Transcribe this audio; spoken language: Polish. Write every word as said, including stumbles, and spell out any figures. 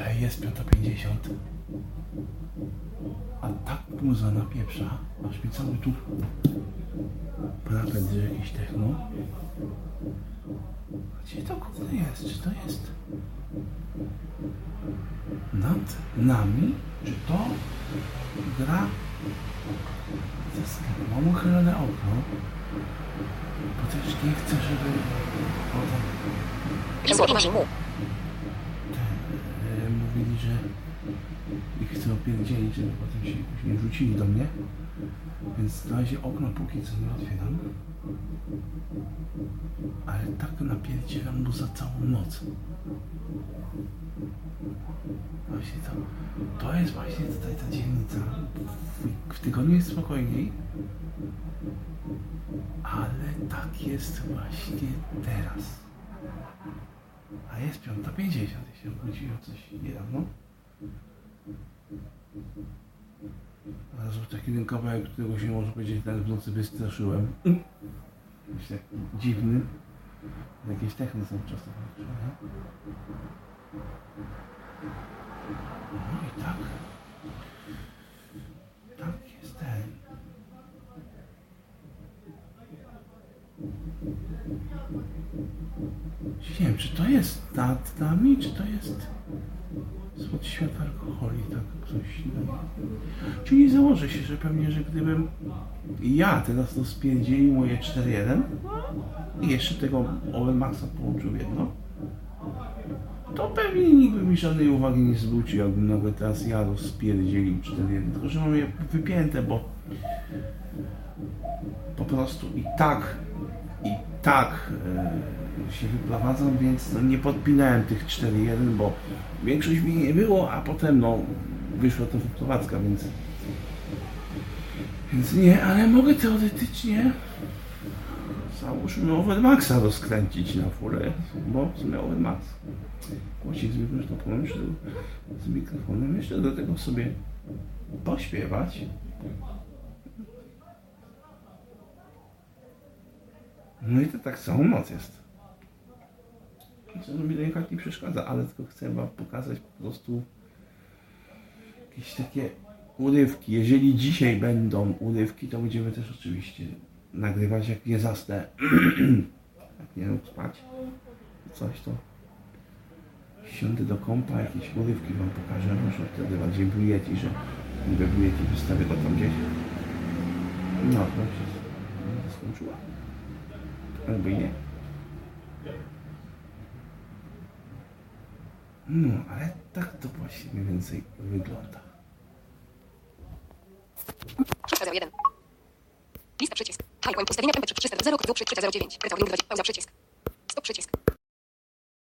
Hej, jest piąta pięćdziesiąt. A tak muza napieprza, aż mi cały tu napęd, że jakiś techno. Gdzie to kurde jest? Czy to jest nad nami? Czy to gra ze sklepem? Mam uchylone okno, bo też nie chcę, żeby potem ten, e, mówili, że ich chcę opierdzielić, żeby potem się jakoś nie rzucili do mnie. Więc na razie okno póki co nie otwieram. Ale tak napierdzielam mu za całą noc. Właśnie to, to jest właśnie tutaj ta dzielnica. W, w tygodniu jest spokojniej. Ale tak jest właśnie teraz. A jest piąta pięćdziesiąt, ja się obudziłem coś niedawno. A to taki jeden kawałek, którego się może powiedzieć, ten w nocy wystraszyłem. Myślę, dziwny. Jakieś techny są często. No i tak. Tak jest ten. Nie wiem, czy to jest nad nami, czy to jest spod świata alkoholi, tak coś. No. Czyli założę się, że pewnie, że gdybym ja teraz to spierdzielił moje cztery jeden i jeszcze tego Owen Maxa połączył w jedno, to pewnie nikt by mi żadnej uwagi nie zwrócił, jakbym nagle teraz ja to spierdzielił cztery jeden. Tylko że mam je wypięte, bo po prostu i tak i tak e, się wyprowadzam, więc no, nie podpinałem tych cztery jeden, bo większość mi nie było, a potem no wyszła to wyprowadzka, więc więc nie, ale mogę teoretycznie załóżmy Owen Maxa rozkręcić na furę, bo w sumie Owen Max głośnik zwykle to połączył z mikrofonem, jeszcze do tego sobie pośpiewać. No i to tak całą noc jest. Co mi to никак nie przeszkadza, ale tylko chcę wam pokazać po prostu jakieś takie urywki. Jeżeli dzisiaj będą urywki, to będziemy też oczywiście nagrywać, jak nie zasnę. Jak nie mógł spać, coś to siądę do kompa, jakieś urywki wam pokażę, może wtedy bardziej blujecie, że niby blujecie, wystawię to tam gdzieś. No, to się skończyła. Albo i nie. No, ale tak to właśnie mniej więcej wygląda. szóstka zero jeden. Lista przycisk. High point ustawienia temperature trzysta zero kod trzy trzy zero dziewięć. Rekord numer dwadzieścia. Pauza przycisk. Stop przycisk.